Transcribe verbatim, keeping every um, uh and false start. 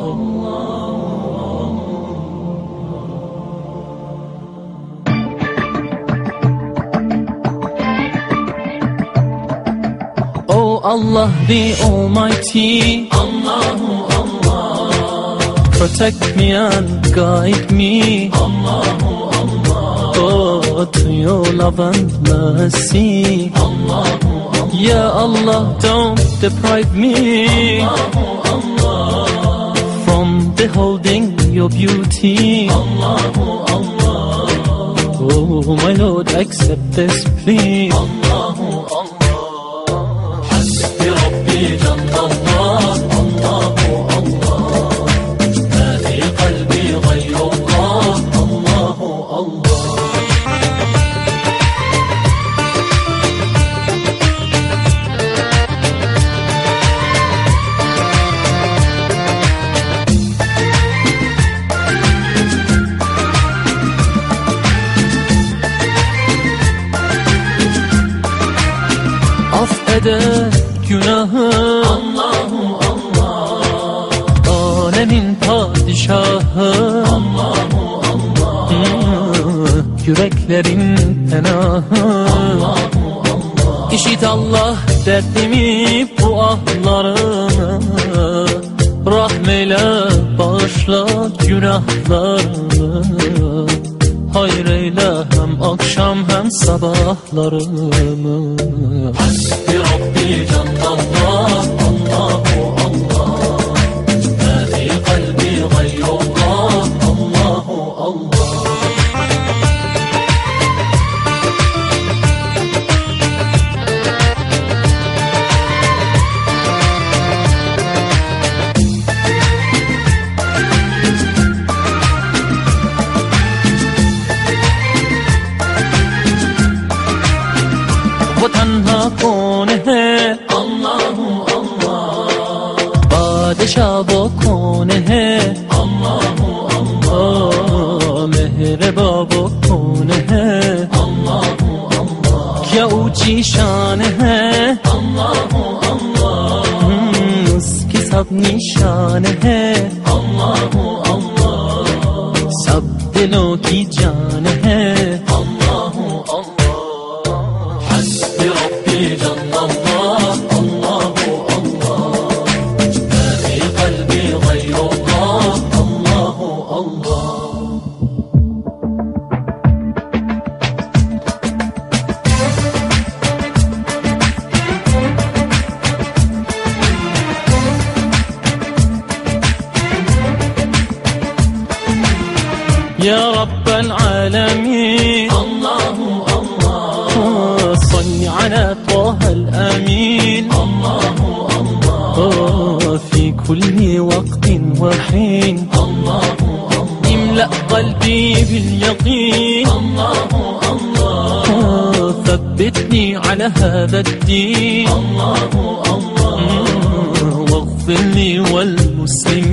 Oh Allah the Almighty, Allahu Allah, protect me and guide me, Allahu Allah, oh, to your love and mercy, Allahu Allah. Ya Allah, don't deprive me, Allahu Allah, from beholding your beauty, Allahu Allah. Oh my Lord, accept this plea, Allahu Allah. جنب الله الله الله، ما في قلبي غير الله الله الله. Affeder günahı Allahu Allah, alemin padişahı Allahu Allah, hmm, yüreklerin penahı Allahu Allah. İşit Allah derdimi, bu ahlarımı, rahmeyle bağışla günahlarımı, hayır eyle hem akşam hem sabahlarımı. Hasbi Rabbi Cennet Allahu Allah, ma fi kalbi gayrullah Allahu Allah. वो तन्हा कौन है अल्लाहु अल्लाह, बादशाह वो कौन है अल्लाहु अल्लाह, मेहरबा वो कौन है अल्लाहु अल्लाह, क्या ऊंची शान है अल्लाहु अल्लाह, उसकी सब निशान है अल्लाहु अल्लाह, सब दिलों की जान है अल्लाहु अल्लाह. يا رب العالمين الله الله، صل على طه الأمين الله الله، في كل وقت وحين الله الله، املأ قلبي باليقين الله الله، ثبتني على هذا الدين الله الله، واغفر لي والمسلمين